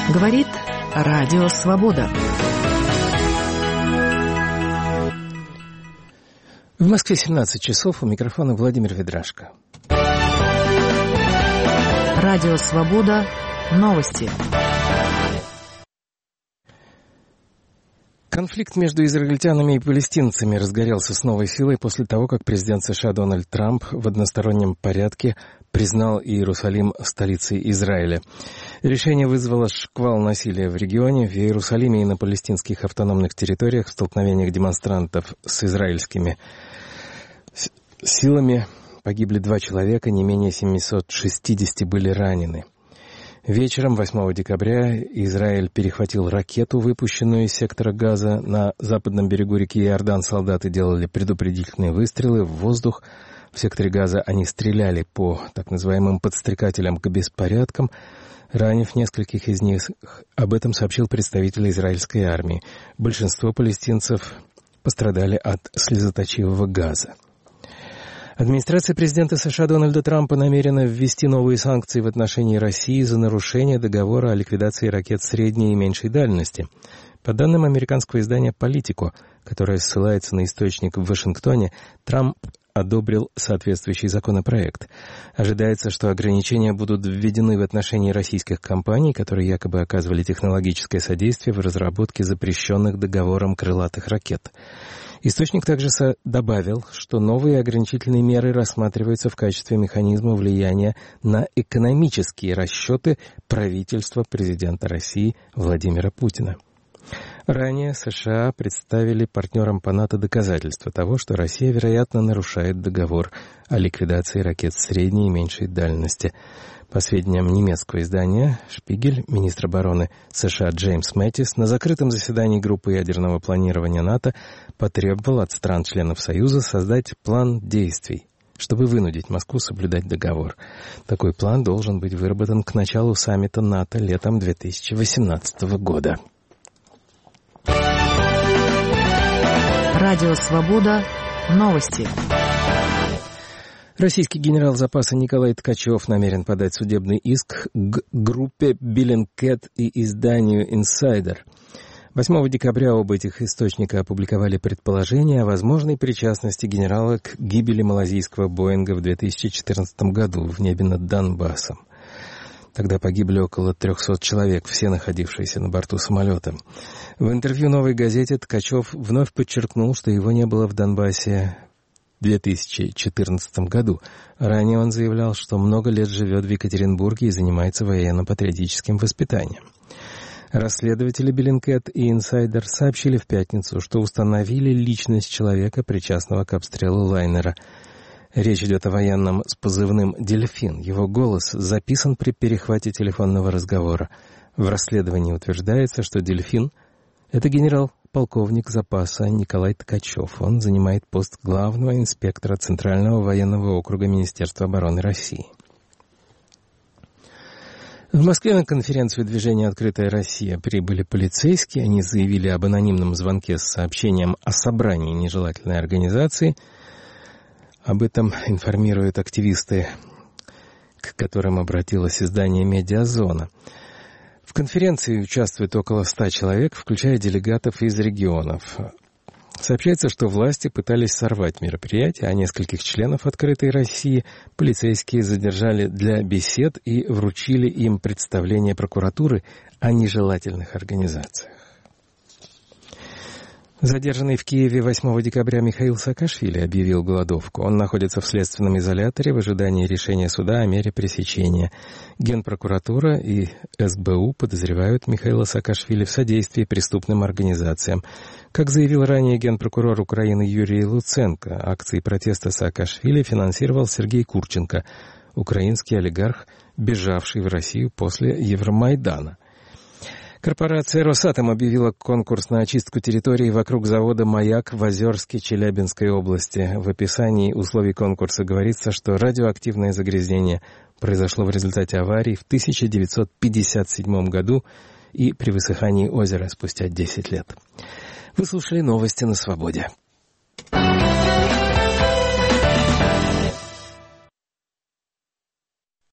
Говорит Радио Свобода. В Москве 17 часов, у микрофона Владимир Ведрашко. Радио Свобода. Новости. Конфликт между израильтянами и палестинцами разгорелся с новой силой после того, как президент США Дональд Трамп в одностороннем порядке признал Иерусалим столицей Израиля. Решение вызвало шквал насилия в регионе. В Иерусалиме и на палестинских автономных территориях в столкновениях демонстрантов с израильскими силами погибли 2 человека, не менее 760 были ранены. Вечером 8 декабря Израиль перехватил ракету, выпущенную из сектора Газа. На западном берегу реки Иордан солдаты делали предупредительные выстрелы в воздух. В секторе Газа они стреляли по так называемым подстрекателям к беспорядкам, ранив нескольких из них. Об этом сообщил представитель израильской армии. Большинство палестинцев пострадали от слезоточивого газа. Администрация президента США Дональда Трампа намерена ввести новые санкции в отношении России за нарушение договора о ликвидации ракет средней и меньшей дальности. По данным американского издания «Политико», которое ссылается на источник в Вашингтоне, Трамп одобрил соответствующий законопроект. Ожидается, что ограничения будут введены в отношении российских компаний, которые якобы оказывали технологическое содействие в разработке запрещенных договором крылатых ракет. Источник также добавил, что новые ограничительные меры рассматриваются в качестве механизма влияния на экономические расчеты правительства президента России Владимира Путина. Ранее США представили партнерам по НАТО доказательства того, что Россия, вероятно, нарушает договор о ликвидации ракет средней и меньшей дальности. По сведениям немецкого издания «Шпигель», министр обороны США Джеймс Мэттис на закрытом заседании группы ядерного планирования НАТО потребовал от стран-членов Союза создать план действий, чтобы вынудить Москву соблюдать договор. Такой план должен быть выработан к началу саммита НАТО летом 2018 года. Радио Свобода. Новости. Российский генерал запаса Николай Ткачев намерен подать судебный иск к группе Bellingcat и изданию Insider. 8 декабря оба этих источника опубликовали предположение о возможной причастности генерала к гибели малазийского Боинга в 2014 году в небе над Донбассом. Тогда погибли около 300 человек, все находившиеся на борту самолета. В интервью «Новой газете» Ткачев вновь подчеркнул, что его не было в Донбассе в 2014 году. Ранее он заявлял, что много лет живет в Екатеринбурге и занимается военно-патриотическим воспитанием. Расследователи Bellingcat и Insider сообщили в пятницу, что установили личность человека, причастного к обстрелу лайнера. Речь идет о военном с позывным «Дельфин». Его голос записан при перехвате телефонного разговора. В расследовании утверждается, что «Дельфин» — это генерал-полковник запаса Николай Ткачев. Он занимает пост главного инспектора Центрального военного округа Министерства обороны России. В Москве на конференцию движения «Открытая Россия» прибыли полицейские. Они заявили об анонимном звонке с сообщением о собрании нежелательной организации. Об этом информируют активисты, к которым обратилось издание «Медиазона». В конференции участвует около 100 человек, включая делегатов из регионов. Сообщается, что власти пытались сорвать мероприятие, а нескольких членов «Открытой России» полицейские задержали для бесед и вручили им представление прокуратуры о нежелательных организациях. Задержанный в Киеве 8 декабря Михаил Саакашвили объявил голодовку. Он находится в следственном изоляторе в ожидании решения суда о мере пресечения. Генпрокуратура и СБУ подозревают Михаила Саакашвили в содействии преступным организациям. Как заявил ранее генпрокурор Украины Юрий Луценко, акции протеста Саакашвили финансировал Сергей Курченко, украинский олигарх, бежавший в Россию после Евромайдана. Корпорация «Росатом» объявила конкурс на очистку территории вокруг завода «Маяк» в Озерске Челябинской области. В описании условий конкурса говорится, что радиоактивное загрязнение произошло в результате аварии в 1957 году и при высыхании озера спустя 10 лет. Вы слушали новости на Свободе.